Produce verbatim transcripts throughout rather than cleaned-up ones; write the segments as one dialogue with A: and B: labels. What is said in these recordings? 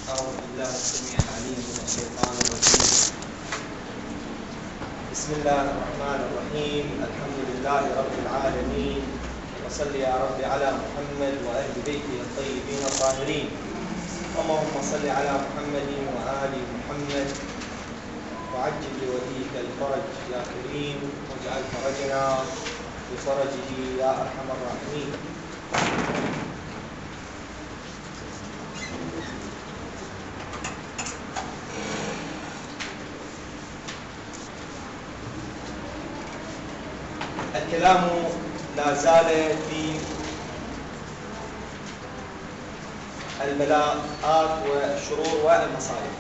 A: أعوذ بالله السميع العليم من الشيطان الرجيم. بسم الله الرحمن الرحيم. الحمد لله رب العالمين، وصل يا رب على محمد وأهل بيته الطيبين الطاهرين. اللهم صل على محمد وآل محمد وعجل لوليك الفرج يا كريم، واجعل فرجنا بفرجه يا أرحم الراحمين. الكلام لا زال في البلاءات والشرور والمصائب.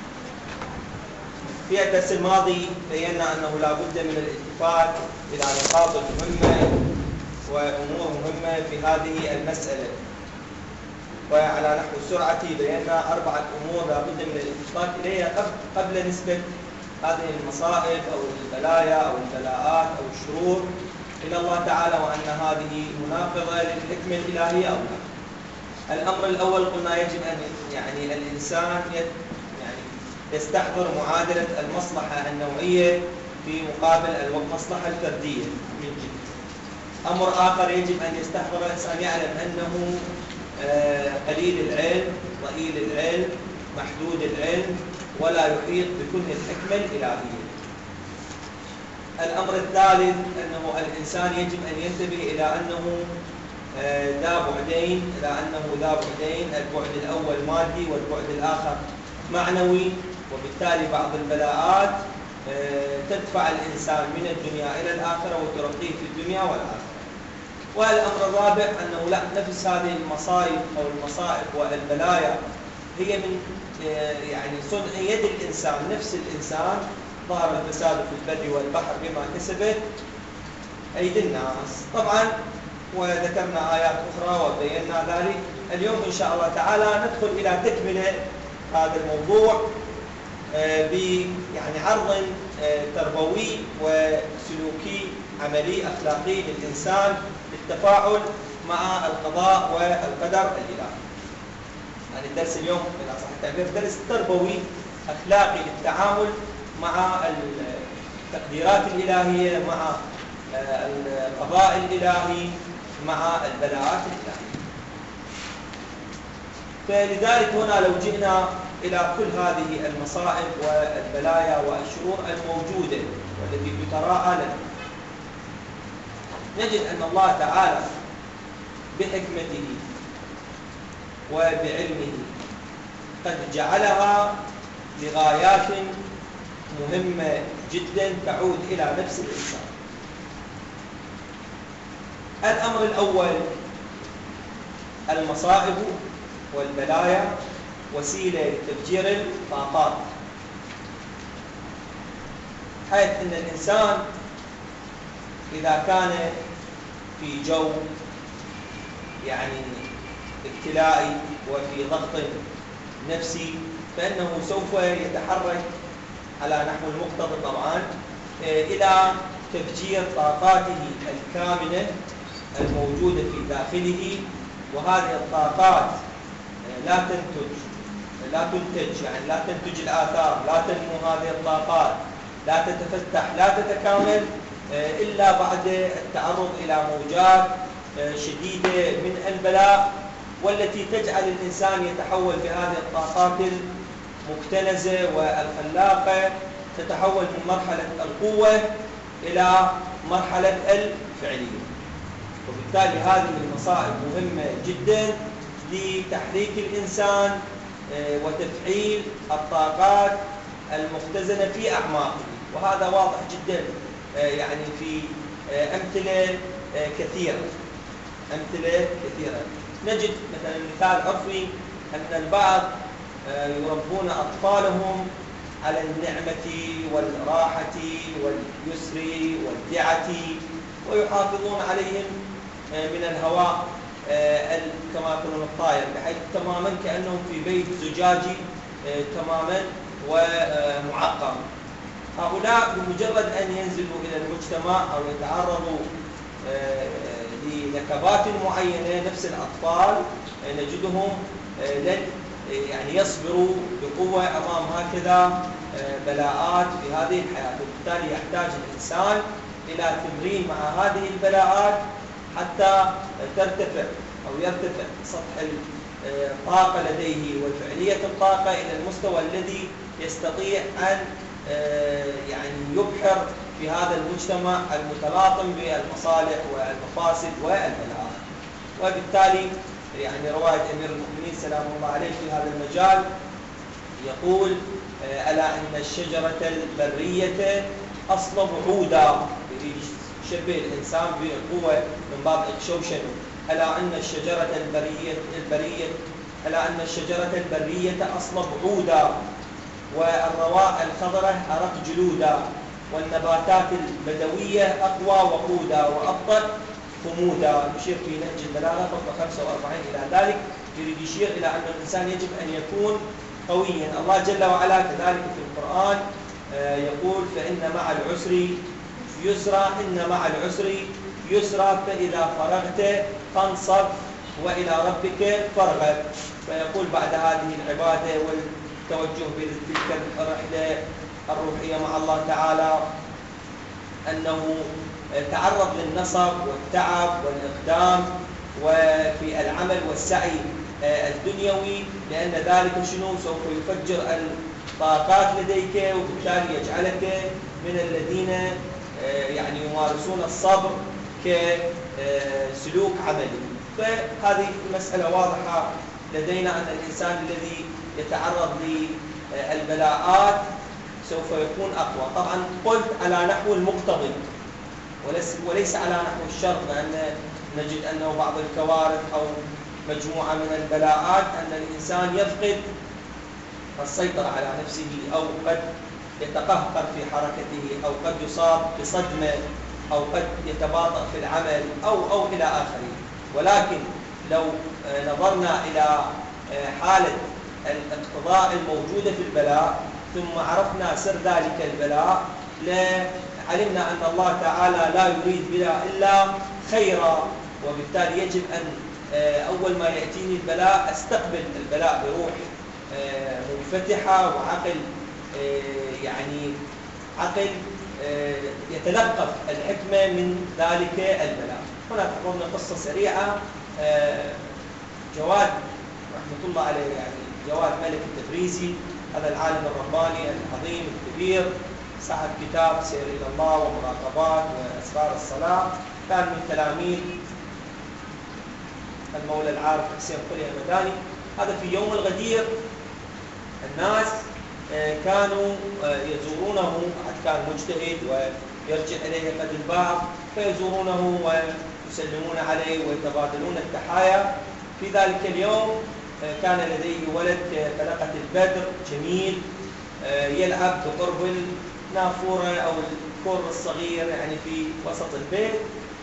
A: في الدرس الماضي بينا أنه لا بد من الالتفات إلى نقاط مهمة وأمور مهمة في هذه المسألة، وعلى نحو السرعة بينا أربعة أمور لا بد من الالتفات إليها قبل نسبة هذه المصائب أو البلايا أو البلاءات أو الشرور إلى الله تعالى، وأن هذه مناقضة للحكمة الإلهية أو لا. الأمر الأول قلنا يجب أن يعني الإنسان يعني يستحضر معادلة المصلحة النوعية في مقابل المصلحة الفردية من جهة. أمر آخر يجب أن يستحضر الإنسان يعلم أنه قليل العلم، ضئيل العلم، محدود العلم، ولا يحيط بكل الحكمة الإلهية. الأمر الثالث أنه الإنسان يجب أن ينتبه إلى أنه ذا بعدين، إلى أنه ذا بعدين، البعد الأول مادي والبعد الآخر معنوي، وبالتالي بعض البلاءات تدفع الإنسان من الدنيا إلى الآخرة وترقيه في الدنيا والآخرة. والأمر الرابع أنه لا، نفس هذه المصائب أو المصائب والبلايا هي من يعني صنع يد الإنسان، نفس الإنسان. ظهر الفساد في البر والبحر بما كسبت أيدي الناس. طبعا وذكرنا آيات أخرى وبينا ذلك. اليوم إن شاء الله تعالى ندخل إلى تكملة هذا الموضوع ب يعني عرض تربوي وسلوكي عملي أخلاقي للإنسان للتفاعل مع القضاء والقدر الإلهي. يعني الدرس اليوم إذا صح التعبير درس تربوي أخلاقي للتعامل مع التقديرات الإلهية، مع القضاء الإلهي، مع البلاءات الإلهية. فلذلك هنا لو جئنا إلى كل هذه المصائب والبلايا والشرور الموجودة والتي تتراءى لنا، نجد أن الله تعالى بحكمته وبعلمه قد جعلها لغايات مهمة جدا تعود إلى نفس الإنسان. الأمر الأول، المصائب والبلايا وسيلة لتفجير الطاقات، حيث أن الإنسان إذا كان في جو يعني ابتلائي وفي ضغط نفسي فإنه سوف يتحرك على نحو المقتضى طبعا إلى تفجير طاقاته الكامنة الموجودة في داخله. وهذه الطاقات لا تنتج لا تنتج يعني لا تنتج الآثار، لا تنمو هذه الطاقات، لا تتفتح، لا تتكامل إلا بعد التعرض إلى موجات شديدة من البلاء، والتي تجعل الإنسان يتحول في هذه الطاقات المكتنزة والخلاقة، تتحول من مرحلة القوة إلى مرحلة الفعلية. وبالتالي هذه المصائب مهمة جدا لتحريك الإنسان وتفعيل الطاقات المختزنة في أعماقه، وهذا واضح جدا يعني في أمثلة كثيرة أمثلة كثيرة نجد مثلا مثال عرفي أن البعض يربون أطفالهم على النعمة والراحة واليسر والدعة، ويحافظون عليهم من الهواء كما يقولون الطاير، بحيث تماما كأنهم في بيت زجاجي تماما ومعقم. هؤلاء بمجرد أن ينزلوا إلى المجتمع أو يتعرضوا لنكبات معينة، نفس الأطفال نجدهم لن يعني يصبروا بقوة أمام هكذا بلاءات في هذه الحياة، وبالتالي يحتاج الإنسان إلى تمرين مع هذه البلاءات حتى ترتفع أو يرتفع سطح الطاقة لديه وفعالية الطاقة إلى المستوى الذي يستطيع أن يعني يبحر في هذا المجتمع المتلاطم بالمصالح والمفاسد والبلاءات. وبالتالي يعني رواية أمير المؤمنين سلام الله عليه في هذا المجال يقول: ألا إن الشجرة البرية أصل بعودا، يريد يشبه الإنسان بقوة من باب إكشوشن. ألا أن الشجرة البرية البرية ألا أن الشجرة البرية أصل بعودا، والرواء الخضرة أرق جلودا، والنباتات البدوية أقوى وقودا وأبطأ خمودا. يشير في نهج البلاغة فقرة خمسة وأربعين إلى ذلك، يريد يشير إلى أن الإنسان يجب أن يكون قويا. الله جل وعلا كذلك في القرآن يقول: فإن مع العسر يسرا، إن مع العسر يسرا، فإذا فرغت فانصب وإلى ربك فارغب. فيقول بعد هذه العبادة والتوجه بتلك الرحلة الروحية مع الله تعالى أنه تعرض للنصب والتعب والإقدام وفي العمل والسعي الدنيوي، لأن ذلك شنو سوف يفجر الطاقات لديك، وبالتالي يجعلك من الذين يعني يمارسون الصبر كسلوك عملي. فهذه المسألة واضحة لدينا أن الإنسان الذي يتعرض للبلاءات سوف يكون أقوى. طبعا قلت على نحو المقتضي وليس على نحو الشر، لأن نجد أنه بعض الكوارث أو مجموعة من البلاءات أن الإنسان يفقد السيطرة على نفسه، أو قد يتقهقر في حركته، أو قد يصاب بصدمة، أو قد يتباطأ في العمل، أو أو إلى آخره. ولكن لو نظرنا إلى حالة الاقتضاء الموجودة في البلاء ثم عرفنا سر ذلك البلاء، علمنا أن الله تعالى لا يريد بنا إلا خيرا. وبالتالي يجب أن أول ما يأتيني البلاء أستقبل البلاء بروح منفتحة وعقل يعني عقل يتلقف الحكمة من ذلك البلاء. هنا تحضرنا قصة سريعة. جواد رحمة الله عليه، يعني جواد ملك التبريزي، هذا العالم الرباني العظيم الكبير صاحب كتاب سير إلى الله ومراقبات وأسرار الصلاة، كان من تلاميذ المولى العارف حسين قلي المداني. هذا في يوم الغدير الناس كانوا يزورونه، أحد كان مجتهد ويرجع إليه قد البعض، فيزورونه ويسلمون عليه ويتبادلون التحايا. في ذلك اليوم كان لديه ولد كطلقة البدر جميل يلعب بقرب النافورة أو الكور الصغير يعني في وسط البيت،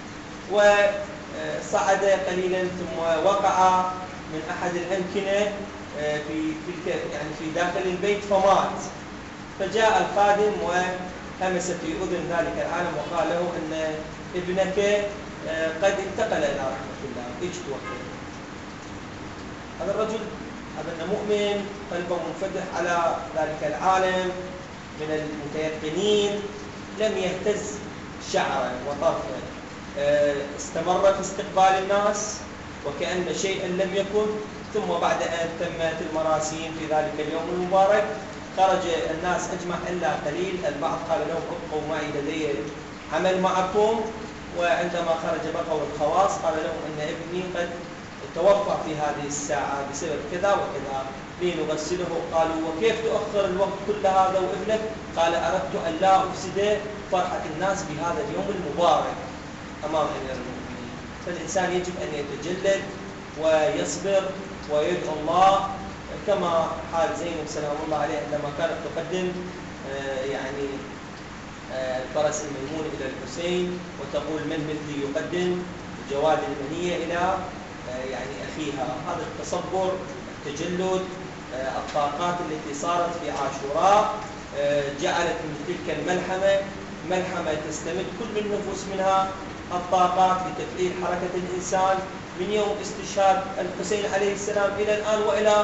A: وصعد قليلا ثم وقع من أحد الأمكنة في في يعني في داخل البيت فمات. فجاء الخادم وهمس في أذن ذلك العالم وقال له أن ابنك قد انتقل إلى رحمة الله، اجت وقت. هذا الرجل هذا مؤمن قلبه منفتح على ذلك العالم من المتيقنين، لم يهتز شعرا وطرفا، استمر في استقبال الناس وكأن شيئا لم يكن. ثم بعد أن تمت المراسيم في ذلك اليوم المبارك خرج الناس أجمع إلا قليل. البعض قال لهم ابقوا معي لدي عمل معكم، وعندما خرج بقوا الخواص قال لهم أن ابني قد توفى في هذه الساعة بسبب كذا وكذا، لنغسله. قالوا وكيف تؤخر الوقت كل هذا وابنك؟ قال أردت أن لا أفسد فرحة الناس بهذا اليوم المبارك أمام أمير المؤمنين. فالإنسان يجب أن يتجلد ويصبر ويدعو الله، كما حال زينب سلام الله عليه عندما كانت تقدم يعني الفرس الميمون إلى الحسين وتقول من مثلي يقدم جواد المنية إلى يعني أخيها. هذا التصبر، التجلد، الطاقات التي صارت في عاشوراء جعلت من تلك الملحمة ملحمة تستمد كل النفوس منها الطاقات لتفعيل حركة الإنسان من يوم استشهاد الحسين عليه السلام إلى الآن وإلى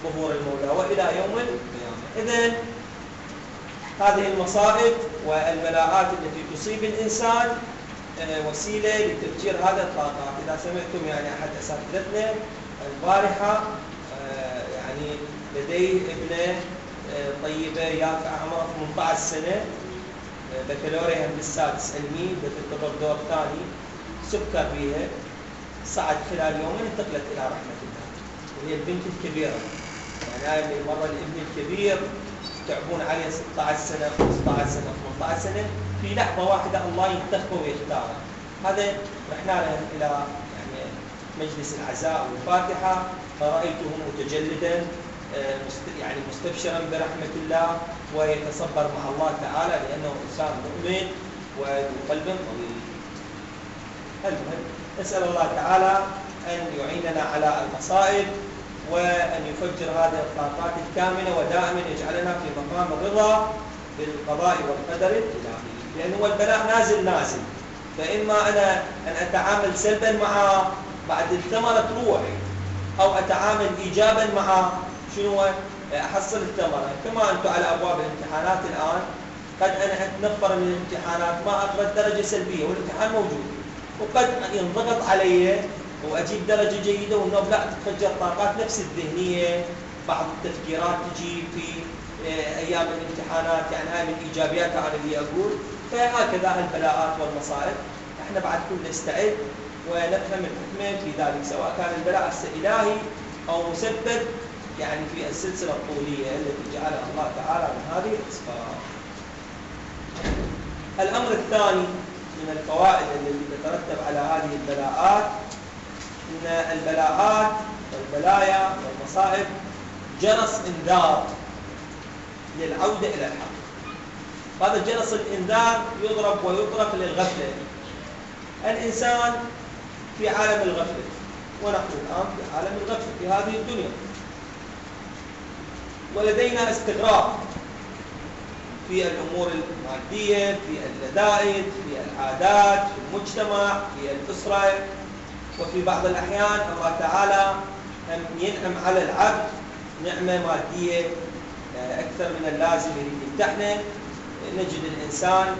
A: ظهور المولى وإلى يوم القيامة. إذن هذه المصائب والبلاءات التي تصيب الإنسان وسيلة لتفجير هذه الطاقات. إذا سمعتم يعني أحد أساتذتنا البارحة يعني لديه ابنة طيبة يافعة عمرها ثمانية عشر سنة، بكالوريا بالسادس علمي، بتنتظر دور ثاني، سكر بيها، صعد خلال يومين انتقلت إلى رحمة الله، وهي البنت الكبيرة. يعني هاي اللي مرة الابن الكبير تعبون عليه ستة عشر سنة خمسة عشر سنة ثمانية عشر سنة، في لحظة واحدة الله ينتخبه ويختاره. هذا رحنا له إلى يعني مجلس العزاء والفاتحة، فرأيته متجلدا يعني مستبشرا برحمة الله ويتصبر مع الله تعالى لأنه إنسان مؤمن وذو قلب طويل. المهم نسأل الله تعالى أن يعيننا على المصائب وأن يفجر هذه الطاقات الكامنة ودائما يجعلنا في مقام الرضا بالقضاء والقدر الإلهي، لأنه البلاء نازل نازل، فإما أنا أن أتعامل سلبا معه بعد الثمرة تروح، أو أتعامل إيجابا معه شنو أحصل الثمرة. كما أنتم على أبواب الامتحانات الآن، قد أنا أتنفر من الامتحانات ما أقبل درجة سلبية والامتحان موجود، وقد ينضغط علي وأجيب درجة جيدة والنوب لا تتفجر طاقات نفس الذهنية، بعض التفكيرات تجي في أيام الامتحانات، يعني هاي من إيجابياتها أنا اللي أقول. فهكذا البلاءات والمصائب احنا بعد كل نستعد ونفهم الحكمة في ذلك، سواء كان البلاء إلهي أو مسبب يعني في السلسلة الطولية التي جعلها الله تعالى من هذه الأسباب. الأمر الثاني من الفوائد التي تترتب على هذه البلاءات أن البلاءات والبلايا والمصائب جرس إنذار للعودة إلى الحق. هذا جرس الإنذار يضرب ويطرق للغفلة. الإنسان في عالم الغفلة، ونحن الآن في عالم الغفلة في هذه الدنيا، ولدينا استغراق في الأمور المادية، في اللذائذ، في العادات، في المجتمع، في الأسرة، وفي بعض الأحيان الله تعالى ينعم على العبد نعمة مادية أكثر من اللازم يريد يمتحنه، نجد الإنسان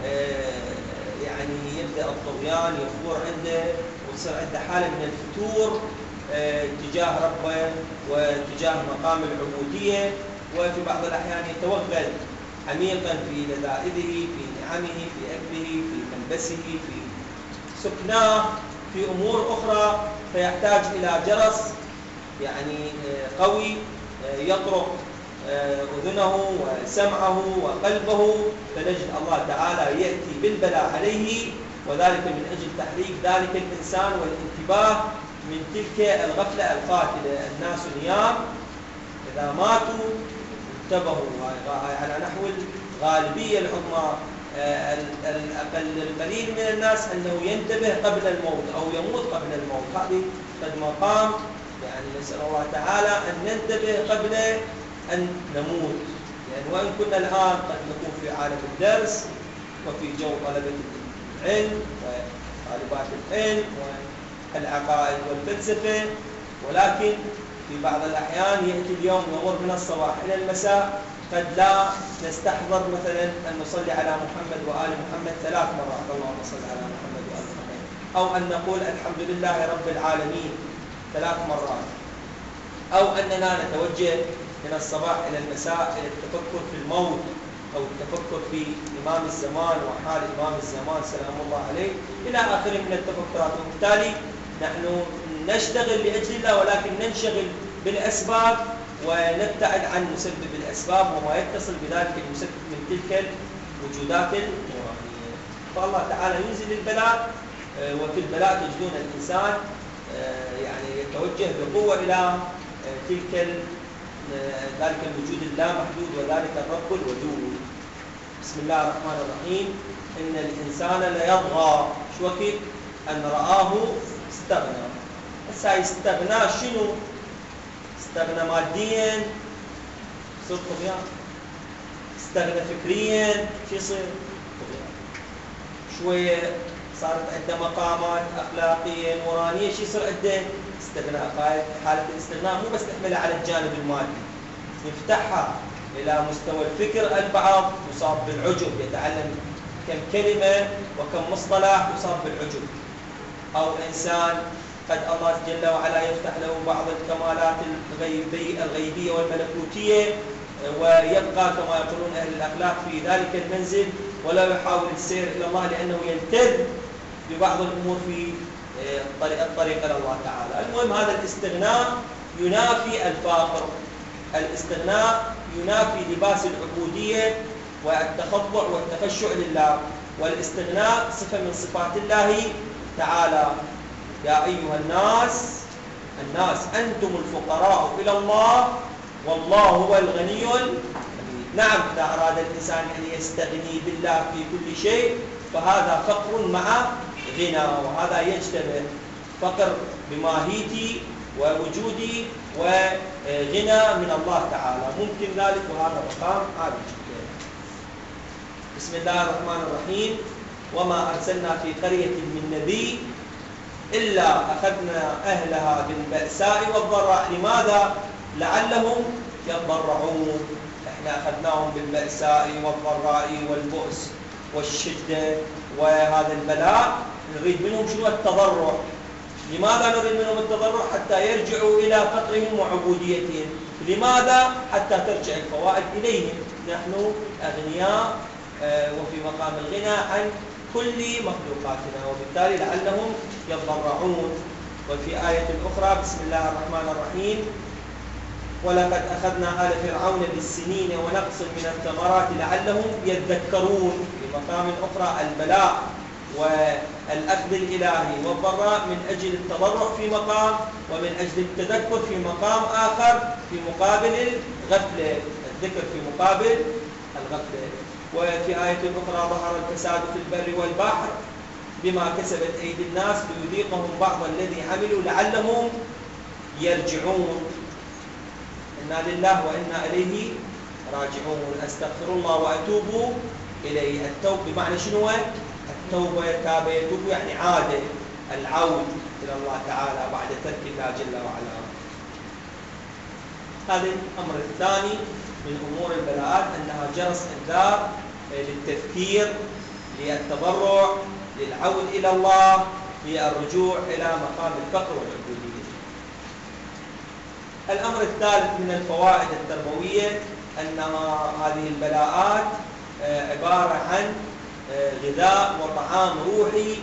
A: يعني يبدأ الطغيان يفور عنده ويصير عنده حالة من الفتور تجاه ربه وتجاه مقام العبودية، وفي بعض الأحيان يتوغل عميقا في لذائذه، في نعمه، في أكله، في ملبسه، في سكناه، في أمور أخرى، فيحتاج إلى جرس يعني قوي يطرق أذنه وسمعه وقلبه، فنجد الله تعالى يأتي بالبلاء عليه، وذلك من أجل تحريك ذلك الإنسان والانتباه من تلك الغفلة القاتلة. الناس نيام إذا ماتوا انتبهوا، على نحو الغالبية العظمى. الأقل القليل من الناس أنه ينتبه قبل الموت أو يموت قبل الموت. هذه قد مقام يعني نسأل الله تعالى أن ننتبه قبل أن نموت، يعني وإن كنا الآن قد نكون في عالم الدرس وفي جو طلبة العلم وطالبات العلم والعقائد والفلسفة، ولكن في بعض الأحيان يأتي اليوم يمر من الصباح إلى المساء قد لا نستحضر مثلا أن نصلي على محمد وآل محمد ثلاث مرات، اللهم صل على محمد وآل محمد، أو أن نقول الحمد لله رب العالمين ثلاث مرات، أو أننا نتوجه من الصباح إلى المساء إلى التفكر في الموت أو التفكر في إمام الزمان وحال إمام الزمان سلام الله عليه إلى آخره من التفكرات. وبالتالي نحن نشتغل لأجل الله، ولكن ننشغل بالأسباب ونبتعد عن مسبب الأسباب وما يتصل بذلك المسبب من تلك الوجودات النورانية. فالله تعالى ينزل البلاء، وفي البلاء تجدون الإنسان يعني يتوجه بقوة إلى تلك ذلك الوجود اللامحدود وذلك الرب الودود. بسم الله الرحمن الرحيم. إن الإنسان ليطغى شو وقت أن رآه استغنى. هسه يستغنى شنو؟ استغنى ماديا يصير طغيان، استغنى فكريا شو يصير؟ طغيان. شوية صارت عنده مقامات أخلاقية نورانية شو يصير عنده؟ استغناء. حالة الاستغناء مو بس نحملها على الجانب المادي، نفتحها إلى مستوى الفكر. البعض يصاب بالعجب، يتعلم كم كلمة وكم مصطلح يصاب بالعجب، أو إنسان قد الله جل وعلا يفتح له بعض الكمالات الغيبية الغيبية والملكوتية، ويبقى كما يقولون أهل الأخلاق في ذلك المنزل ولا يحاول السير إلى الله، لأنه يلتذ ببعض الأمور في الطريق, الطريق إلى الله تعالى. المهم هذا الاستغناء ينافي الفقر، الاستغناء ينافي لباس العبودية والتخضع والتخشع لله، والاستغناء صفة من صفات الله تعالى. يا أيها الناس الناس أنتم الفقراء إلى الله والله هو الغني الحميد. نعم، إذا أراد الإنسان أن يستغني بالله في كل شيء فهذا فقر مع غنى، وهذا يجتمع فقر بماهيتي ووجودي وغنى من الله تعالى، ممكن ذلك، وهذا مقام عالي جدا. بسم الله الرحمن الرحيم. وما أرسلنا في قرية من نبي إلا أخذنا أهلها بالبأساء والضراء. لماذا؟ لعلهم يضرعون. احنا أخذناهم بالبأساء والضراء والبؤس والشدة وهذا البلاء، نريد منهم شنو؟ التضرع. لماذا نريد منهم التضرع؟ حتى يرجعوا إلى فقرهم وعبوديتهم. لماذا؟ حتى ترجع الفوائد إليهم. نحن أغنياء وفي مقام الغنى عن كل مخلوقاتنا، وبالتالي لعلهم يضرعون. وفي آية أخرى بسم الله الرحمن الرحيم. ولقد أخذنا آل فرعون بالسنين ونقص من الثمرات لعلهم يذكرون. في مقام أخرى البلاء والأخذ الإلهي والضراء من أجل التضرع في مقام، ومن أجل التذكر في مقام آخر، في مقابل الغفلة، الذكر في مقابل الغفلة. وفي آية أخرى ظهر الفساد في البر والبحر بما كسبت أيدي الناس ليذيقهم بعض الذي عملوا لعلهم يرجعون. إنا لله وإنا إليه راجعون. أستغفر الله وأتوب إليه. التوب بمعنى شنو؟ التوبة، تاب يتوب يعني عادة، العود إلى الله تعالى بعد ترك الله جل وعلا. هذا الأمر الثاني من أمور البلاءات، أنها جرس إنذار للتفكير، للتضرع، للعود إلى الله، للرجوع إلى مقام الفقر والعبودية. الأمر الثالث من الفوائد التربوية أن هذه البلاءات عبارة عن غذاء وطعام روحي،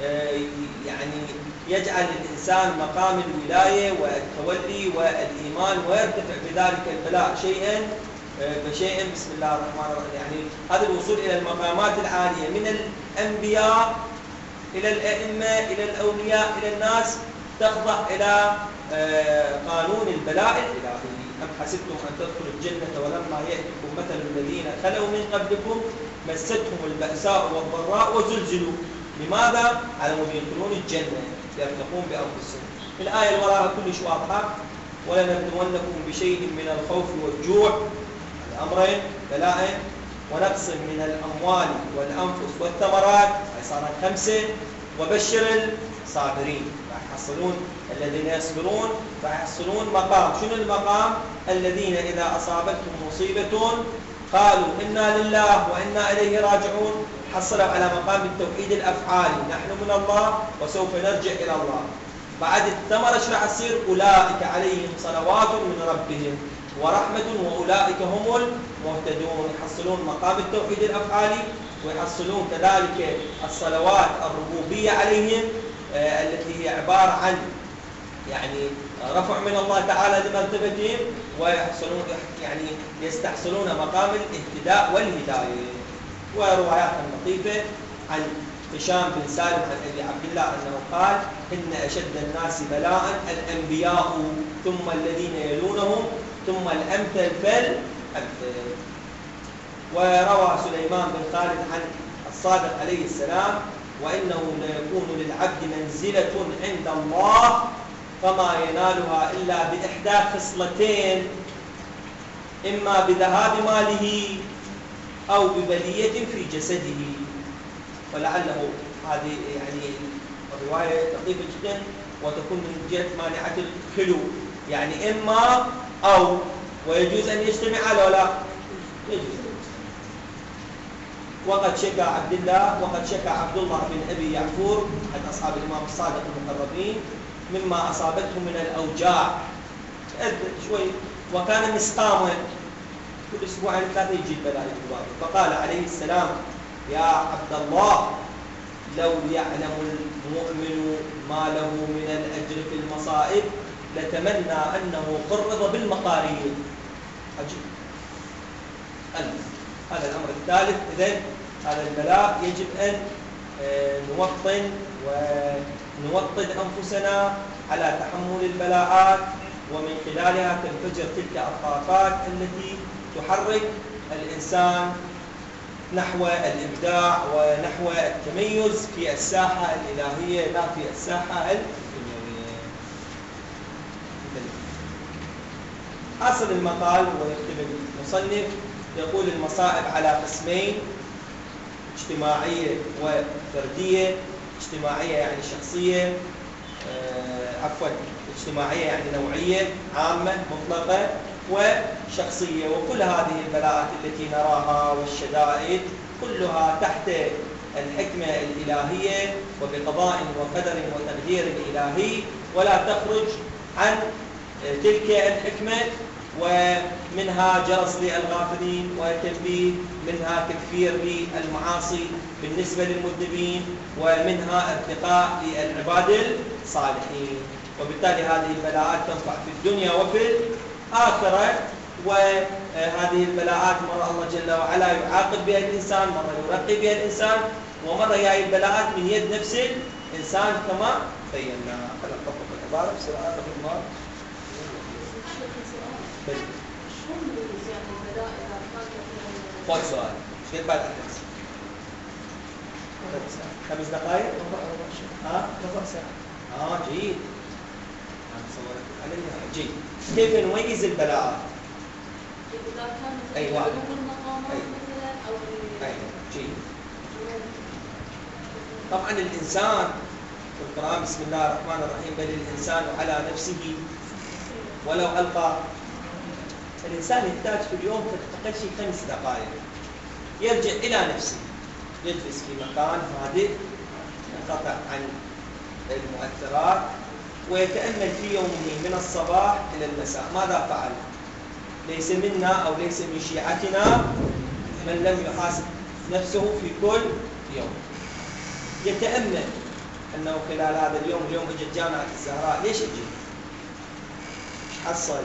A: يعني يجعل الإنسان مقام الولاية والتولي والإيمان، ويرتفع بذلك البلاء شيئا فشيئا. بسم الله الرحمن الرحيم. يعني هذا الوصول إلى المقامات العالية من الأنبياء إلى الأئمة إلى الأولياء إلى الناس تخضع إلى قانون البلاء الإلهي. أم حسبتم أن تدخلوا الجنة ولما يأتكم مثل الذين خلوا من قبلكم مستهم البأساء والضراء وزلزلوا. لماذا؟ على مود يدخلون الجنة يرتقون بأنفسهم. الآية اللي وراها كلش واضحة. ولنبلونكم بشيء من الخوف والجوع، الأمرين بلاء، ونقص من الأموال والأنفس والثمرات، صارت خمسة. وبشر الصابرين، راح يحصلون الذين يصبرون، راح يحصلون مقام. شنو المقام؟ الذين إذا أصابتهم مصيبة قالوا إنا لله وإنا إليه راجعون، حصلوا على مقام التوحيد الأفعالي، نحن من الله وسوف نرجع إلى الله. بعد الثمرة ايش راح يصير؟ أولئك عليهم صلوات من ربهم ورحمة وأولئك هم المهتدون. يحصلون مقام التوحيد الأفعالي، ويحصلون كذلك الصلوات الربوبية عليهم آه التي هي عبارة عن يعني رفع من الله تعالى لمرتبتهم، ويحصلون يعني يستحصلون مقام الاهتداء والهداية. وروايات لطيفة عن هشام بن سالم عن أبي عبد الله أنه قال: إن أشد الناس بلاء الأنبياء ثم الذين يلونهم ثم الأمثل فالأمثل. وروى سليمان بن خالد عن الصادق عليه السلام: وإنه ليكون للعبد منزلة عند الله فما ينالها إلا بإحدى خصلتين، إما بذهاب ماله أو ببلية في جسده. ولعله هذه يعني الرواية لطيفة جدا وتكون من جهة مانعة الخلو، يعني إما أو، ويجوز أن يجتمع لو لا يجوز. وقد شكى عبد الله وقد شكى عبد الله بن أبي يعفور أحد أصحاب الإمام الصادق المقربين مما أصابته من الأوجاع شوي، وكان مسقاما كل أسبوعين ثلاثة يجي البلاء الجواب، فقال عليه السلام: يا عبد الله، لو يعلم المؤمن ما له من الأجر في المصائب لتمنى أنه قرض بالمقارير. عجيب. هذا الأمر الثالث. إذن هذا البلاء يجب أن نوطن ونوطد أنفسنا على تحمل البلاءات، ومن خلالها تنفجر تلك الطاقات التي تحرك الإنسان نحو الإبداع ونحو التميز في الساحة الإلهية لا في الساحة الدنيوية. حاصل المقال ويكتب المصنف يقول: المصائب على قسمين: اجتماعية وفردية. اجتماعية يعني شخصية، آه عفوا اجتماعية يعني نوعية عامة مطلقة، وشخصية. وكل هذه البلاءات التي نراها والشدائد كلها تحت الحكمة الإلهية وبقضاء وقدر وتقدير إلهي، ولا تخرج عن تلك الحكمة، ومنها جرس للغافلين وتنبيه، منها تكفير للمعاصي بالنسبة للمذنبين، ومنها ارتقاء للعباد الصالحين. وبالتالي هذه البلاءات تنفع في الدنيا وفي الآخرة. وهذه البلاءات مرة الله جل وعلا يعاقب بها الإنسان، مرة يرقي بها الإنسان، ومرة هي البلاءات من يد نفس الإنسان كما بينا. خلينا نطبق العبارة بسرعة قبل ما فوق سؤال. شيء بعد أحدث خمس دقائق ها ربع ساعة. اه جيد. أنا صورت عليها جيد. كيف نميز البلاءات؟
B: إذا كانت
A: أيوة.
B: المقامات مثلا أو
A: أيوة جيد. طبعا الإنسان في القرآن بسم الله الرحمن الرحيم: بل الإنسان على نفسه ولو ألقى. الإنسان يحتاج في اليوم في أقل شيء خمس دقائق يرجع إلى نفسه، يجلس في مكان هادئ ينقطع عن المؤثرات ويتأمل في يومه من الصباح إلى المساء ماذا فعل. ليس منا أو ليس من شيعتنا من لم يحاسب نفسه في كل يوم. يتأمل أنه خلال هذا اليوم، اليوم اجت جامعة الزهراء، ليش اجت؟ حصل؟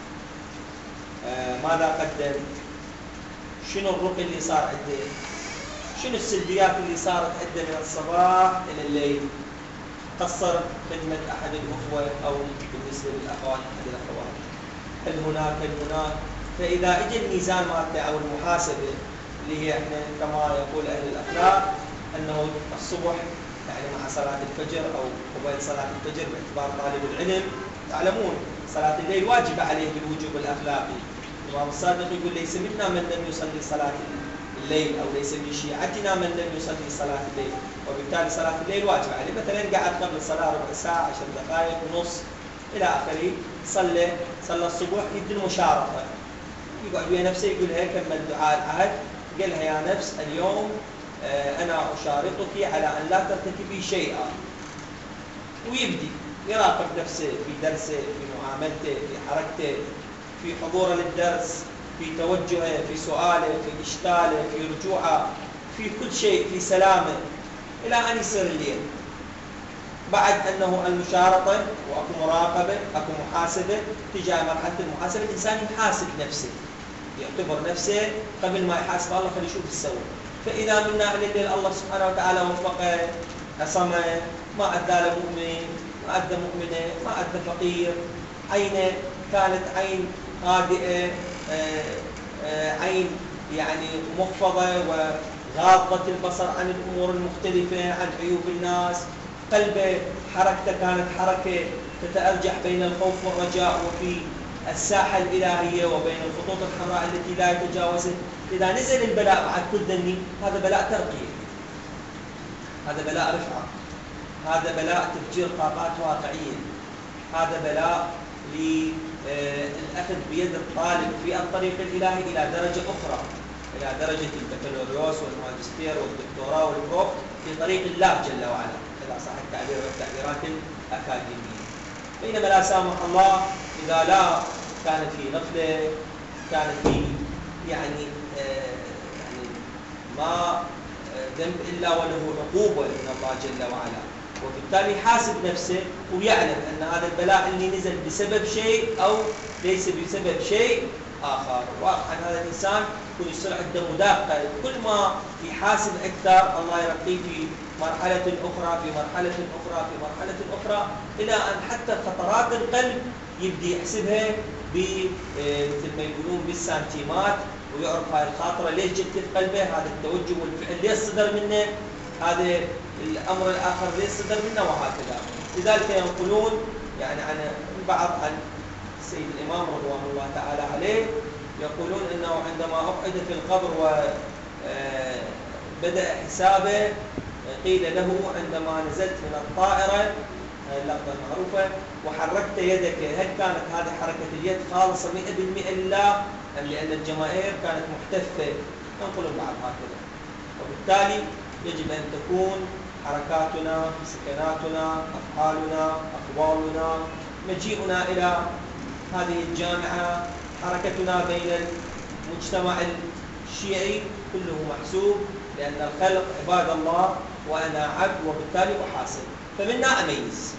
A: آه ماذا قدم؟ شنو الرقي اللي صار عنده؟ شنو السلبيات اللي صارت عنده من الصباح إلى الليل؟ قصر خدمة أحد الأخوة أو بالنسبة للأخوات أحد الأخوات، هل هناك هل هناك؟ فإذا اجى الميزان مالته أو المحاسبة اللي هي احنا كما يقول أهل الأخلاق أنه الصبح يعني مع صلاة الفجر أو قبيل صلاة الفجر باعتبار طالب العلم تعلمون صلاة الليل واجبة عليه بالوجوب الأخلاقي. الإمام الصادق يقول: ليس منا من لم يصلي صلاة الليل أو ليس من شيعتنا من لم يصلي صلاة الليل، وبالتالي صلاة الليل واجبة عليه. مثلا قاعد قبل الصلاة ربع ساعة عشر دقائق ونص إلى آخره، صلى صلى الصبح، يبدي المشارطة، يقعد ويا نفسه يقول هيك كمل دعاء العهد، قال لها: يا نفس اليوم أنا أشارطك على أن لا ترتكبي شيئا، ويبدي يراقب نفسه في درسه، في معاملته، في حركته، في حضوره للدرس، في توجهه، في سؤاله، في إشكاله، في رجوعه، في كل شيء، في سلامه، إلى أن يصير الليل. بعد أنه المشارطة وأكو مراقبة أكو محاسبة، تجاه مرحلة المحاسبة الإنسان يحاسب نفسه، يعتبر نفسه قبل ما يحاسب الله خليه يشوف السوء. فإذا منا أهل الليل الله سبحانه وتعالى وفقه، عصمه، ما أدى له مؤمن، ما أدى مؤمنة، ما أدى فقير، عينه كانت عين هادئة، عين يعني مخفضة وغاضة البصر عن الأمور المختلفة، عن عيوب الناس. قلبه حركته كانت حركة تتأرجح بين الخوف والرجاء وفي الساحة الإلهية وبين الخطوط الحمراء التي لا يتجاوزها. إذا نزل البلاء بعد كل ذني، هذا بلاء ترقية، هذا بلاء رفعة. هذا بلاء تفجير طاقات واقعية، هذا بلاء للأخذ بيد الطالب في الطريق الإلهي إلى درجة أخرى، إلى درجة البكالوريوس والماجستير والدكتوراه والبروف في طريق الله جل وعلا، إذا صح التعبير والتعبيرات الأكاديمية. بينما لا سامح الله إذا لا كانت في غفلة، كانت في يعني آه يعني ما ذنب إلا وله عقوبة من الله جل وعلا، وبالتالي يحاسب نفسه ويعلم أن هذا البلاء اللي نزل بسبب شيء أو ليس بسبب شيء آخر. واقعا هذا الإنسان يكون يصير عنده مداقة، كل ما يحاسب أكثر الله يرقيه في مرحلة أخرى في مرحلة أخرى في مرحلة أخرى، إلى أن حتى خطرات القلب يبدي يحسبها مثل ما يقولون بالسنتيمات، ويعرف هاي الخاطرة ليش جت في قلبه، هذا التوجه والفعل ليش صدر منه، هذا الأمر الآخر ليش صدر منه، وهكذا. لذلك ينقلون يعني عن البعض عن السيد الإمام رضوان الله تعالى عليه، يقولون أنه عندما أقعد في القبر وبدأ حسابه قيل له عندما نزلت من الطائرة، هذه اللقطة المعروفة، وحركت يدك، هل كانت هذه حركة اليد خالصة مئة بالمئة لله أم لأن الجماهير كانت محتفة؟ ينقلون بعض هكذا. وبالتالي يجب أن تكون حركاتنا، سكناتنا، أفعالنا، أقوالنا، مجيئنا إلى هذه الجامعة، حركتنا بين المجتمع الشيعي كله محسوب، لأن الخلق عباد الله وأنا عبد، وبالتالي أحاسب، فمنا أميز.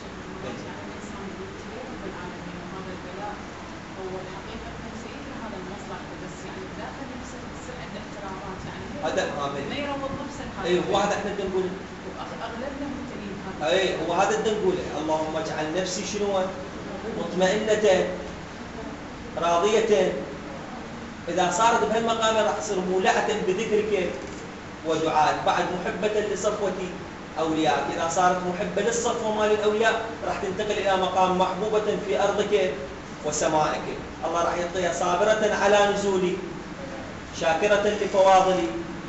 A: هذا عامل. ايوه هو هذا احنا بدنا نقول
B: اغلبنا مبتلين هذا.
A: اي هو هذا بدنا نقوله، اللهم اجعل نفسي شنو؟ مطمئنة راضية. اذا صارت بهالمقام راح تصير مولعة بذكرك ودعائك، بعد محبة لصفوة اوليائك. اذا صارت محبة للصفوة مال الاولياء راح تنتقل الى مقام محبوبة في ارضك وسمائك. الله راح يعطيها صابرة على نزولي، شاكرة لفواضلي،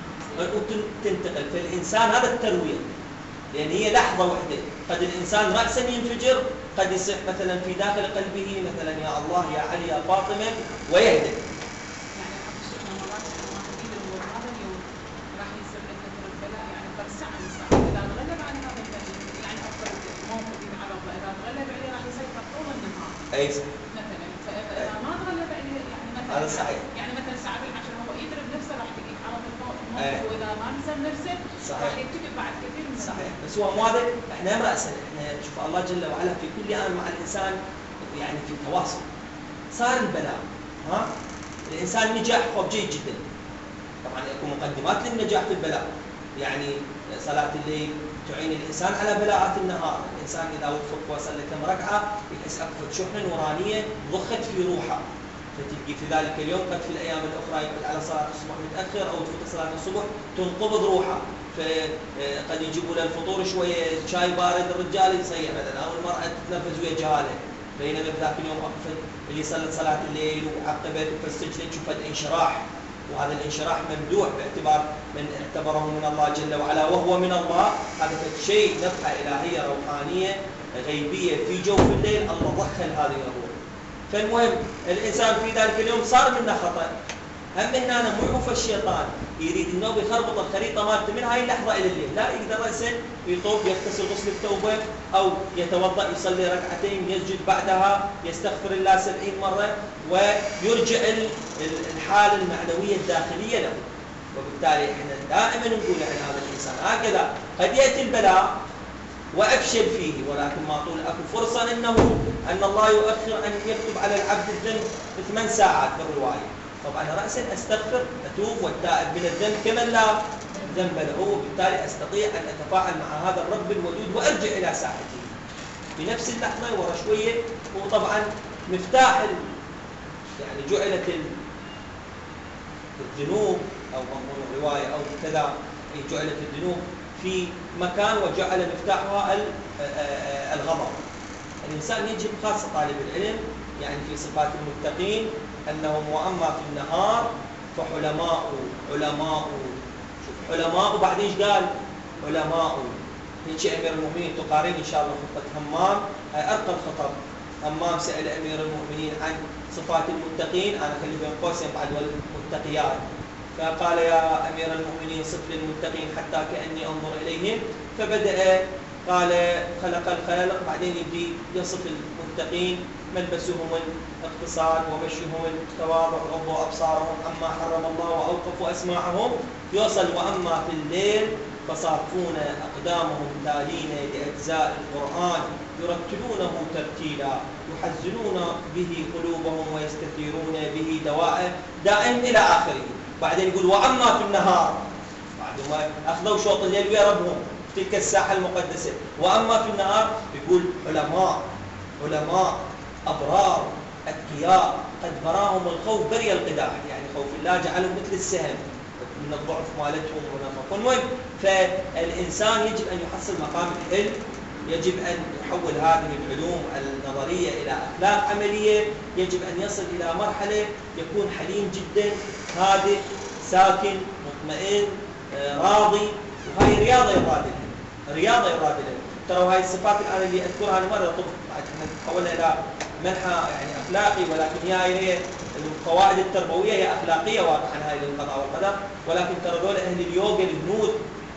A: وتنتقل. فالإنسان هذا التروية، لأن هي لحظة واحدة، قد الإنسان رأسا ينفجر، قد يصيح مثلا في داخل قلبه مثلا يا الله يا علي يا فاطمة ويهدى.
B: يعني حق الشيخنا مرات أنا واحد يقول هو هذا اليوم راح يصير عنده البلاء، يعني قد ساعة من ساعة إذا تغلب عن هذا يعني أفضل موقف يتعرض له، إذا تغلب عليه راح يسيطر طول النهار.
A: أي صح.
B: مثلا فإذا ما تغلب عليه يعني مثلا
A: هذا صحيح.
B: يعني مثلا ساعة بالعشرة هو يضرب نفسه راح يتعرض للموقف، وإذا ما نزل نفسه راح يبتدي بعد كثير من
A: صحيح. بس هو مو هذا، احنا رأسا احنا شوف الله جل وعلا في كل آن مع الإنسان يعني في تواصل. صار البلاء، ها الإنسان نجح هو جيد جدا، طبعا يكون مقدمات للنجاح في البلاء، يعني صلاة الليل تعين الإنسان على بلاءات النهار. الإنسان إذا وفق وصل كم ركعة يحس أكفت شحنة نورانية ضخت في روحه، فتلقي في ذلك اليوم قد في الأيام الأخرى يقعد على صلاة الصبح متأخر أو تفوت صلاة الصبح تنقبض روحه، فقد يجيبوا له الفطور شوية شاي بارد، الرجال يصيح مثلا أو المرأة تتنفس ويا جهاله، بينما ذاك اليوم أقفت اللي صلت صلاة الليل وعقبت وفستجلت شفت انشراح، وهذا الانشراح ممدوح باعتبار من اعتبره من الله جل وعلا وهو من الله، هذا شيء نفحة إلهية روحانية غيبية في جوف الليل الله ضخل هذه الروح. فالمهم الإنسان في ذلك اليوم صار منه خطأ، هم هنا معوف الشيطان يريد انه يخربط الخريطه مالته من هاي اللحظه الى الليل، لا يقدر راسا يطوف يغتسل غسل التوبه او يتوضا يصلي ركعتين يسجد بعدها يستغفر الله سبعين مره ويرجع الحاله المعنويه الداخليه له. وبالتالي احنا دائما نقول عن هذا الانسان هكذا، قد ياتي البلاء وافشل فيه، ولكن ما طول اكو فرصه انه ان الله يؤخر ان يكتب على العبد الذنب ثمان ساعات بالروايه. طبعا أنا رأسا أستغفر أتوب والتائب من الذنب كمن لا ذنب له، وبالتالي أستطيع أن أتفاعل مع هذا الرب الودود وأرجع إلى ساحته في نفس اللحظة ورا شوية. وطبعا مفتاح يعني جعلت الذنوب أو مضمون الرواية أو كذا جعلت الذنوب في مكان وجعل مفتاحها الغضب. الإنسان يجب خاصة طالب العلم يعني في صفات المتقين أنهم وأما في النهار فحلماء علماء، شوف علماء وبعدين ايش قال؟ علماء هيك أمير المؤمنين تقارن إن شاء الله خطبة همام، هاي أرقى الخطب. همام سأل أمير المؤمنين عن صفات المتقين، أنا خلي بين قوسين بعد والمتقيات، فقال يا أمير المؤمنين صف للمتقين حتى كأني أنظر إليهم، فبدأ قال خلق الخلق، بعدين يبدي يصف المتقين ملبسهم الاقتصاد ومشيهم التواضع وغضوا أبصارهم عما حرم الله وأوقفوا أسماعهم، يوصل وأما في الليل فصافون أقدامهم تالين لأجزاء القرآن يرتلونه ترتيلا يحزنون به قلوبهم ويستثيرون به دواء دائم إلى آخره. بعدين يقول وأما في النهار، بعد ما أخذوا شوط الليل ويا ربهم تلك الساحة المقدسة، وأما في النهار يقول علماء علماء أبرار أتقياء قد براهم الخوف بري القداح، يعني خوف الله جعلهم مثل السهم من الضعف مالتهم ونفقهم. فالإنسان يجب أن يحصل مقام العلم، يجب أن يحول هذه العلوم النظرية إلى أخلاق عملية، يجب أن يصل إلى مرحلة يكون حليم جدا هادئ ساكن مطمئن راضي، وهي رياضة يراد لها، رياضة يراد لها. ترى هاي الصفات الآن اللي أذكرها أنا مرة طب بعد احنا تحولنا إلى منحى يعني أخلاقي، ولكن هي هي القواعد التربوية هي أخلاقية واضحة هاي للقضاء والقدر، ولكن ترى دول أهل اليوغا الهنود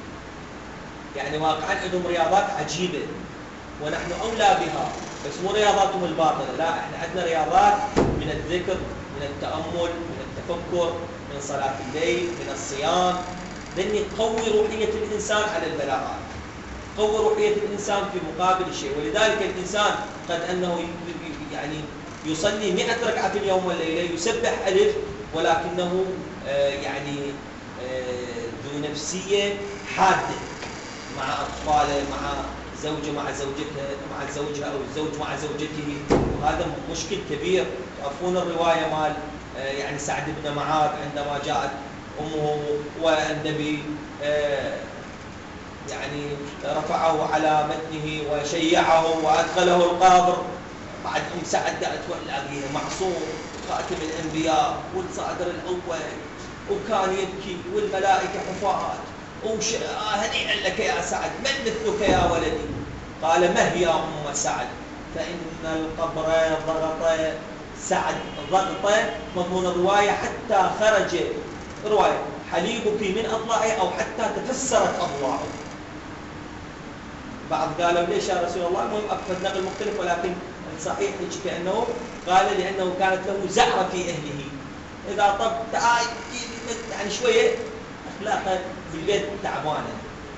A: يعني واقعا عندهم رياضات عجيبة ونحن أولى بها، بس مو رياضاتهم الباطلة، لا احنا عندنا رياضات من الذكر من التأمل من التفكر من صلاة الليل من الصيام، لأن تقوي روحية الإنسان على البلاءات، تقوي روحية الإنسان في مقابل الشيء. ولذلك الإنسان قد أنه يعني يصلي مئة ركعة في اليوم والليلة، يسبح ألف، ولكنه آه يعني آه ذو نفسية حادة مع أطفاله مع زوجه مع زوجته مع زوجها أو الزوج مع زوجته، وهذا مشكل كبير. تعرفون الرواية مال آه يعني سعد بن معاذ عندما جاءت أمه والنبي آه يعني رفعه على متنه وشيعه وأدخله القبر، بعد أم سعد تلاقيه معصوم خاتم الأنبياء والصادر الأول وكان يبكي والملائكة حفاة وش هنيئا لك يا سعد من مثلك يا ولدي؟ قال ما هي أم سعد؟ فإن القبر ضغط سعد ضغطه، مضمون الرواية حتى خرج رواية حليبك من أضلاعه أو حتى تفسرت أضلاعه. بعض قالوا ليش يا رسول الله؟ المهم أكثر نقل مختلف، ولكن الصحيح كأنه قال لأنه كانت له زعرة في أهله، إذا طب تعال يعني شوية أخلاقه بالبيت تعبانة.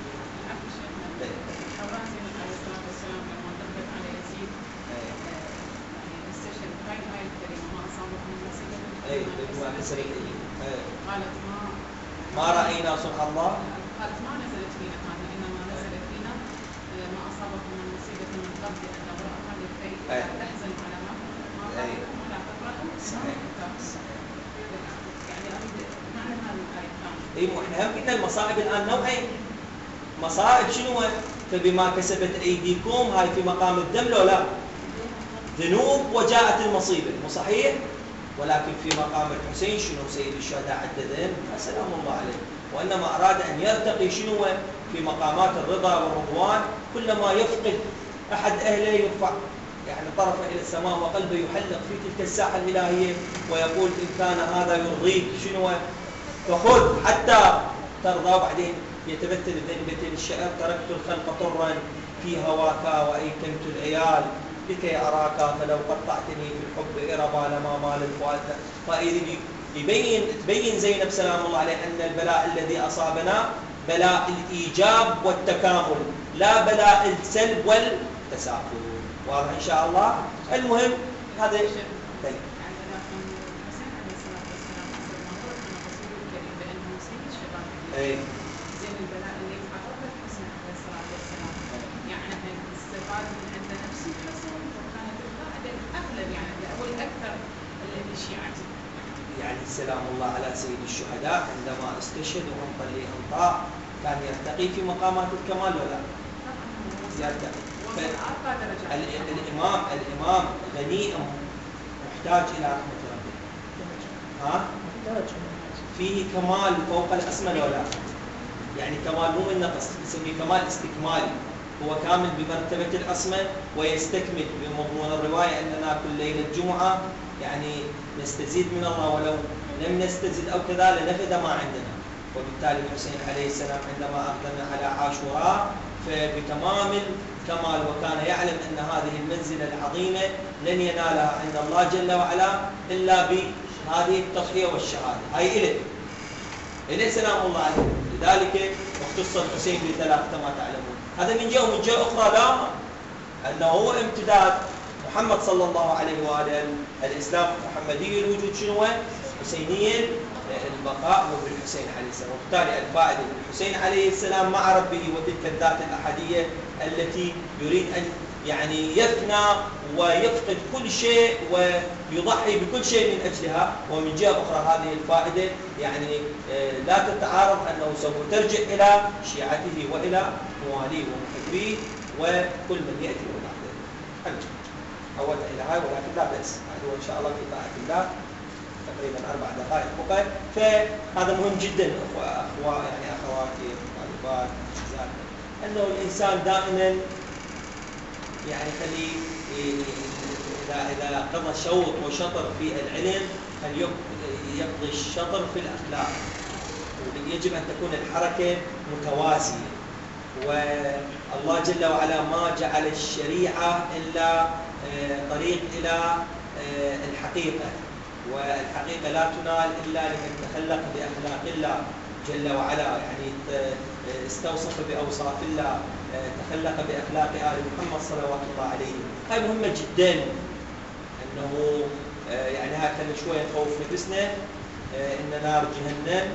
A: اي ما نزلت لي قالت ما ما راينا سبحان الله،
B: قالت ما نزلت فينا هذا، انما نزلت فينا ما اصابكم من مصيبه من قبل ان تبرأها لكي لا تحزن على ما ما فاتكم ولا تفرحوا بما فاتكم. يعني اريد معنى هذه الايه الثانيه.
A: اي احنا هم قلنا المصائب الان نوعين، مصائب شنو؟ فبما كسبت ايديكم، هاي في مقام الذنب لو لا؟ ذنوب وجاءت المصيبه، مو صحيح؟ ولكن في مقام الحسين شنو؟ سيد الشهداء عد ذنب سلام الله عليه، وانما اراد ان يرتقي شنو؟ في مقامات الرضا والرضوان، كلما يفقد احد اهله يرفع يعني طرفه الى السماء وقلبه يحلق في تلك الساحه الالهيه ويقول ان كان هذا يرضيك شنو؟ فخذ حتى ترضى. وبعدين يتبتل الذنب بيت الشعر تركت الخلق طرا في هواك وايتمت العيال لكي أراك فلو قطعتني في الحب إربا لما مال الفؤاد. فإذا يبين تبين زينب سلام الله عليه أن البلاء الذي أصابنا بلاء الإيجاب والتكامل لا بلاء السلب والتسافل. واضح إن شاء الله؟ المهم هذا طيب. اي
B: زين البلاء اللي تعرض له الحسن عليه الصلاه والسلام، يعني احنا استفاد من عنده نفس الحسن، وكانت القاعده الاغلب يعني او الاكثر الذي شيعته.
A: يعني سلام الله على سيد الشهداء عندما استشهد وانطى لانطاء كان يرتقي في مقامات الكمال ولا؟ يرتقي. الامام الامام غني محتاج الى رحمه ربه. ها؟ فيه كمال فوق الأسمل ولا؟ يعني كمال مو من نقص، نسميه كمال استكمالي، هو كامل بمرتبة العصمة ويستكمل بمضمون الرواية أننا كل ليلة جمعة يعني نستزيد من الله، ولو لم نستزد أو كذا لنفد ما عندنا. وبالتالي الحسين عليه السلام عندما أقدم على عاشوراء فبتمام الكمال، وكان يعلم أن هذه المنزلة العظيمة لن ينالها عند الله جل وعلا إلا بهذه التضحية والشهادة. هاي إليه إليه سلام الله عليه. لذلك اختص الحسين بثلاثة كما تعلمون. هذا من جهة، ومن جهة أخرى لا، أنه هو امتداد محمد صلى الله عليه وآله. الإسلام محمدي الوجود شنو؟ حسيني البقاء وبالحسين عليه السلام. وبالتالي الفائدة بالحسين عليه السلام مع ربه وتلك الذات الأحدية التي يريد أن يعني يفنى ويفقد كل شيء ويضحي بكل شيء من أجلها. ومن جهة أخرى هذه الفائدة يعني لا تتعارض، أنه سوف ترجع إلى شيعته وإلى مواليه ومحبيه وكل من يأتي من بعده. حولت إلى هاي، ولكن لا بأس، هو إن شاء الله في طاعة الله تقريبا أربع دقائق فقط. فهذا مهم جدا أخوة يعني أخواتي طالبات أنه الإنسان دائما يعني خلي إذا إذا قضى شوط وشطر في العلم فليقضي الشطر في الأخلاق. يجب أن تكون الحركة متوازية. والله جل وعلا ما جعل الشريعة إلا طريق إلى الحقيقة، والحقيقة لا تنال إلا لمن تخلق بأخلاق الله جل وعلا، يعني استوصف بأوصاف الله، تخلق بأخلاق آل محمد صلوات الله عليه. هاي مهمة جدا، أنه يعني هكذا شوية نخوف نفسنا إن نار جهنم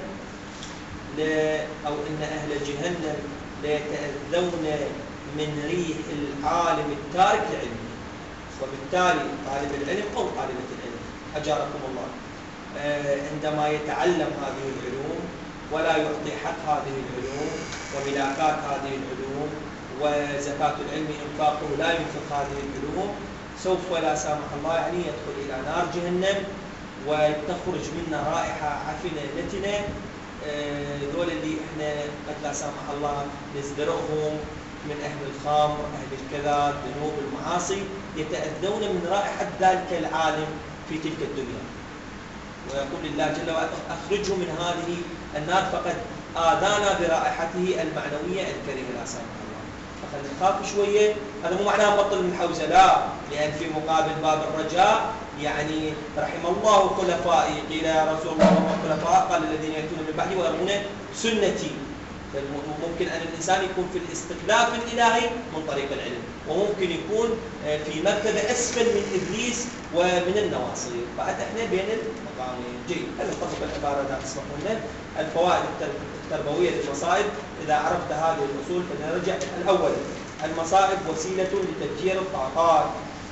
A: أو إن أهل جهنم ليتأذون من ريح العالم التارك لعلمه. وبالتالي طالب العلم أو طالبة العلم أجاركم الله عندما يتعلم هذه العلوم ولا يعطي حق هذه العلوم وملاكات هذه العلوم وزكاة العلم إنفاقه لا ينفق هذه العلوم، سوف لا سامح الله يعني يدخل إلى نار جهنم وتخرج منا رائحة عفنة نتنة. ذول اللي احنا قد لا سامح الله نزدرهم من أهل الخمر، أهل الكذا، الذنوب، المعاصي، يتأذون من رائحة ذلك العالم في تلك الدنيا. ويقول الله جل وعلا أخرجه من هذه النار فقد آذانا برائحته المعنوية الكريمة لا سامح الله. فخلنا نخاف شوية. هذا مو معناه نبطل من حوزة، لا، لأن في مقابل باب الرجاء يعني رحم الله خلفائي. قيل يا رسول الله وما خلفاء؟ قال الذين يأتون من بعدي ويرون سنتي. ممكن أن الإنسان يكون في الاستخلاف الإلهي من طريق العلم، وممكن يكون في مرتبة أسفل من إبليس ومن النواصي. بعد احنا بين المقامين. جيد، هل نطبق العبارة إذا تسمحوا لنا؟ الفوائد التربوية للمصائب. إذا عرفت هذه الأصول فنرجع. الأول، المصائب وسيلة لتفجير الطاقات.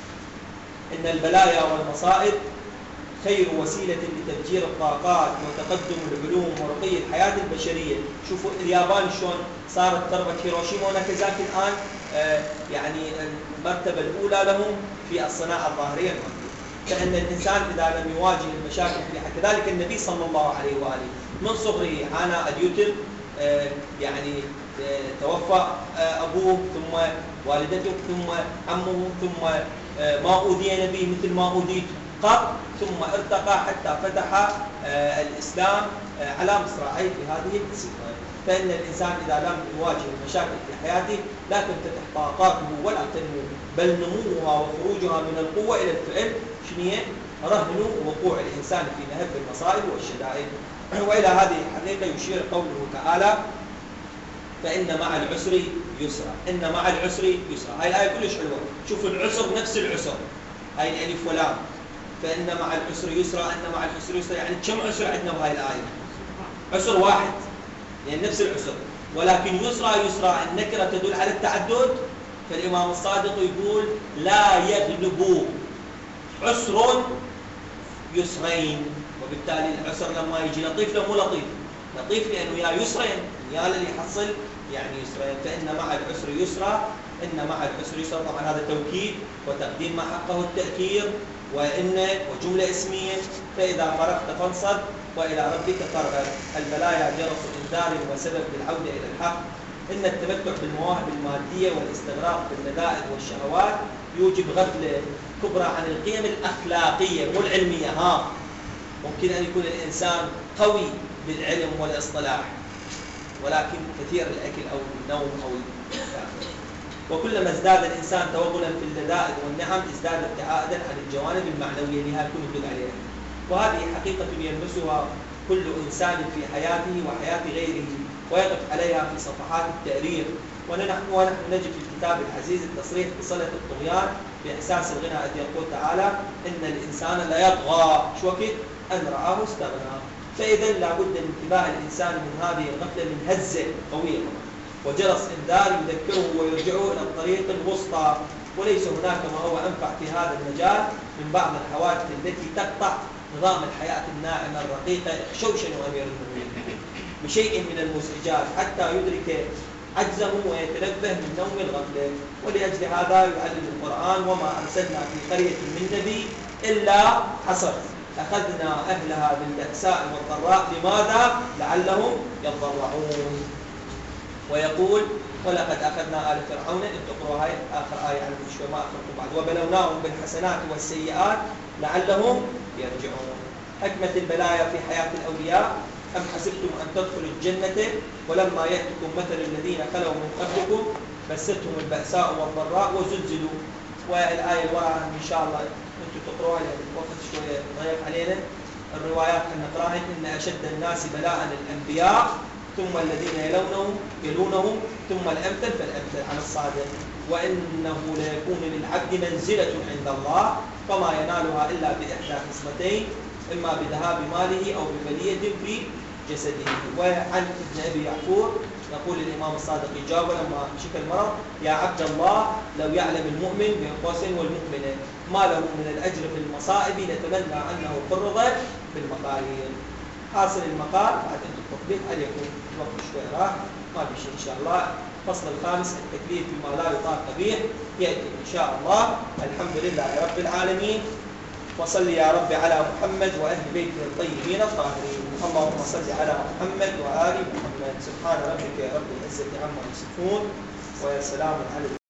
A: إن البلايا والمصائب خير وسيلة لتفجير الطاقات وتقدم العلوم ورقي الحياة البشرية. شوفوا اليابان شلون صارت ضربة هيروشيما وناكازاكي الآن آه يعني المرتبة الأولى لهم في الصناعة الظاهرية المادية. فإن الإنسان إذا لم يواجه المشاكل في كذلك النبي صلى الله عليه وآله من صغره عانى اليتم، آه يعني آه توفى آه أبوه ثم والدته ثم عمه ثم آه ما أوذي نبي مثل ما أوذيت قط، ثم ارتقى حتى فتح آه الإسلام آه على مصراعيه في هذه المسيرة. فإن الإنسان إذا لم يواجه المشاكل في حياته لا تنفتح طاقاته ولا تنمو، بل نموها وخروجها من القوة إلى الفعل شنو هي؟ رهن وقوع الإنسان في نهب المصائب والشدائد. وإلى هذه الحقيقة يشير قوله تعالى: فإن مع العسر يسرا. إن مع العسر يسرا. هاي الآية كلش حلوة. شوفوا العسر نفس العسر، هاي الألف ولام. فإن مع العسر يسرا، أن مع العسر يسرا، يعني كم عسر عندنا بهاي الآية؟ عسر واحد، يعني نفس العسر. ولكن يسرا يسرا النكرة تدل على التعدد. فالإمام الصادق يقول: لا يغلب عسر يسرين. وبالتالي العسر لما يجي لطيف له مو لطيف، لطيف لأنه يا يسرين، يا اللي يحصل يعني يسرين. فإن مع العسر يسرا، إن مع العسر يسرا. طبعا هذا توكيد وتقديم ما حقه التأثير، وإن وجملة اسمية. فإذا فرغت فانصب وإلى ربك فارغب. البلايا جرس إنذار وسبب للعودة إلى الحق. إن التمتع بالمواهب المادية والاستغراق باللذائذ والشهوات يوجب غفلة كبرى عن القيم الأخلاقية مو العلمية. ها ممكن أن يكون الإنسان قوي بالعلم والاصطلاح ولكن كثير الأكل أو النوم أو وكلما ازداد الإنسان توغلا في اللذائذ والنعم ازداد ابتعادا عن الجوانب المعنوية اللي هكون يدل عليها. وهذه حقيقة يلمسها كل إنسان في حياته وحياة غيره ويقف عليها في صفحات التاريخ. ونحن ونحن نجد في الكتاب العزيز التصريح بصلة الطغيان بإحساس الغنى الذي يقول تعالى إن الإنسان لا يطغى شو وقت أن رآه استغنى. فإذا لابد من انتباه الإنسان من هذه الغفلة من هزة قوية وجرس إنذار يذكره ويرجعه إلى الطريق الوسطى. وليس هناك ما هو أنفع في هذا المجال من بعض الحوادث التي تقطع نظام الحياة الناعمة الرقيقة. اخشوشنوا أمير المؤمنين بشيء من المزعجات حتى يدرك عجزه ويتنبه من نوم الغفلة. ولأجل هذا يعلم القرآن وما أرسلنا في قرية من نبي إلا حصر أخذنا أهلها بالبأساء والضراء. لماذا؟ لعلهم يضرعون. ويقول ولقد أخذنا آل فرعون إن تقرأوا هاي آخر آية عن شوي ما أخذتم بعد وبلوناهم بالحسنات والسيئات لعلهم يرجعون. حكمة البلايا في حياة الأولياء. أم حسبتم أن تدخلوا الجنة ولما يأتكم مثل الذين خلوا من قبلكم مستهم البأساء والضراء وزلزلوا. والآية اللي وراها إن شاء الله أنتم تقرأوها لأن الوقت شوية ضيق علينا. الروايات نقراها إن أشد الناس بلاء الأنبياء ثم الذين يلونهم يلونهم ثم الأمثل فالأمثل على الصادق. وإنه ليكون للعبد منزلة عند الله فما ينالها إلا بإحدى خصلتين إما بذهاب ماله أو ببلية في جسده. وعن ابن أبي يعفور يقول الإمام الصادق يجاوب لما شكى المرض يا عبد الله لو يعلم المؤمن بين قوسين والمؤمنة ما له من الأجر في المصائب لتمنى أنه فرض بالمقارير. حاصل المقال بعد أن التطبيق عليكم الوقت شوي راح ما في شيء إن شاء الله. الفصل الخامس التكليف فيما لا يطاق قبيح يأتي إن شاء الله. الحمد لله رب العالمين. وصل يا رب على محمد وأهل بيته الطيبين الطاهرين. اللهم صل على محمد وآل محمد. سبحان ربك رب العزة عما يصفون وسلام على